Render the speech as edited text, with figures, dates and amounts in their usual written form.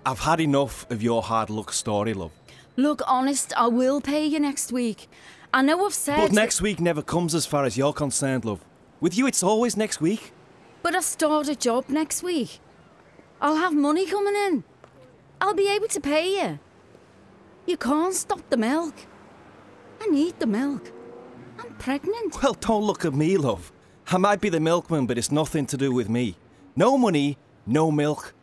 I've had enough of your hard luck story, love. Look, honest, I will pay you next week. I know I've said... But next week never comes as far as you're concerned, love. With you, it's always next week. But I start a job next week. I'll have money coming in. I'll be able to pay you. You can't stop the milk. I need the milk. I'm pregnant. Well, don't look at me, love. I might be the milkman, but it's nothing to do with me. No money, no milk,